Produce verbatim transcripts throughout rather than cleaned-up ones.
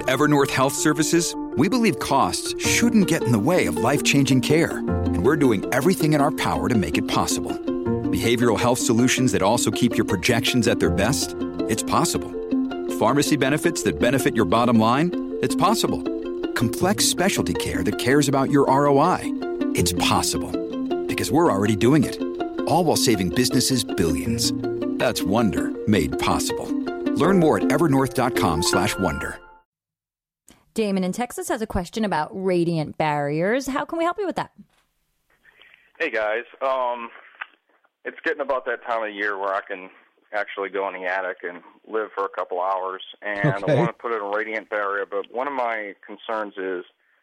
At Evernorth Health Services, we believe costs shouldn't get in the way of life-changing care, and we're doing everything in our power to make it possible. Behavioral health solutions that also keep your projections at their best? It's possible. Pharmacy benefits that benefit your bottom line? It's possible. Complex specialty care that cares about your R O I? It's possible. Because we're already doing it. All while saving businesses billions. That's Wonder made possible. Learn more at evernorth.com slash wonder. Damon in Texas has a question about radiant barriers. How can we help you with that? Hey, guys. Um, it's getting about that time of year where I can actually go in the attic and live for a couple hours. And okay. I want to put in a radiant barrier, but one of my concerns is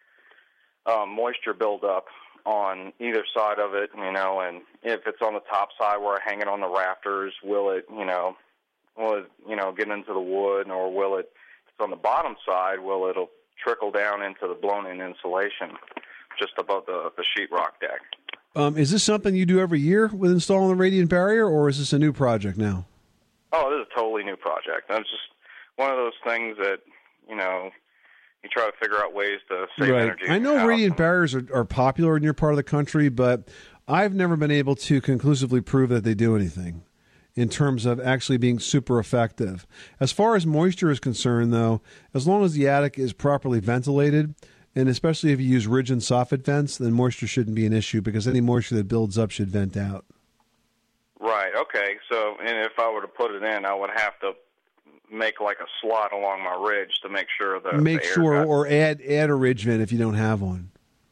um, moisture buildup on either side of it, you know, and if it's on the top side where I hang it on the rafters, will it, you know, will it, you know, get into the wood, or will it, if it's on the bottom side, will it trickle down into the blown-in insulation just above the, the sheetrock deck? Um, is this something you do every year with installing the radiant barrier, or is this a new project now? Oh, this is a totally new project. It's just one of those things that, you know, you try to figure out ways to save right. energy. I know radiant barriers are, are popular in your part of the country, but I've never been able to conclusively prove that they do anything in terms of actually being super effective. As far as moisture is concerned, though, as long as the attic is properly ventilated, and especially if you use ridge and soffit vents, then moisture shouldn't be an issue, because any moisture that builds up should vent out. Right, okay. So, and if I were to put it in, I would have to make like a slot along my ridge to make sure that make the air sure got... or add add a ridge vent if you don't have one.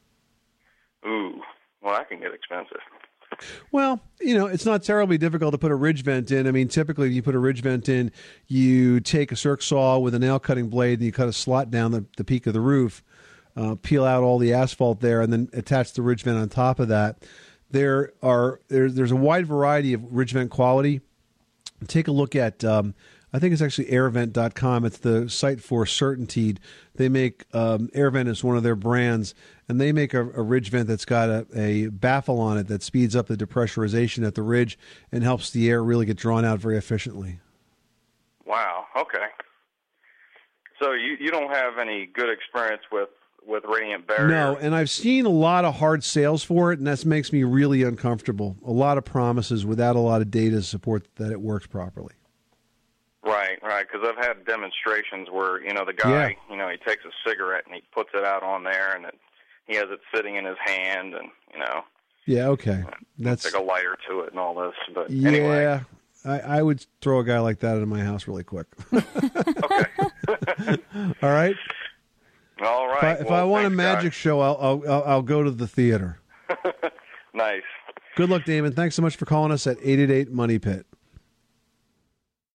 Ooh, well, that can get expensive. Well, you know, it's not terribly difficult to put a ridge vent in. I mean, typically if you put a ridge vent in, you take a circ saw with a nail cutting blade and you cut a slot down the, the peak of the roof, uh, peel out all the asphalt there, and then attach the ridge vent on top of that. There are there, there's a wide variety of ridge vent quality. Take a look at um, I think it's actually air vent dot com. It's the site for Certainteed. They make um, AirVent is one of their brands, and they make a, a ridge vent that's got a, a baffle on it that speeds up the depressurization at the ridge and helps the air really get drawn out very efficiently. Wow. Okay. So you, you don't have any good experience with, with radiant barrier? No, and I've seen a lot of hard sales for it, and that makes me really uncomfortable. A lot of promises without a lot of data to support that it works properly. Right, right, because I've had demonstrations where, you know, the guy, Yeah. you know, he takes a cigarette and he puts it out on there, and it, he has it sitting in his hand, and, you know. Yeah, okay. That's like a lighter to it and all this, but yeah, anyway. I, I would throw a guy like that into my house really quick. Okay. All right? All right. If I, if well, I want thanks, a magic guys. show, I'll, I'll I'll I'll go to the theater. Nice. Good luck, Damon. Thanks so much for calling us at eight eight eight, Money Pit.